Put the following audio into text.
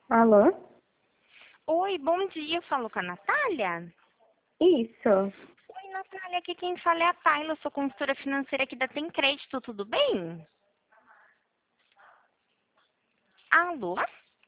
Alô? Oi, bom dia. Eu falo com a Natália? Isso. Oi, Natália. Aqui quem fala é a Tayla. Eu sou consultora financeira aqui da Tem Crédito. Tudo bem? Alô?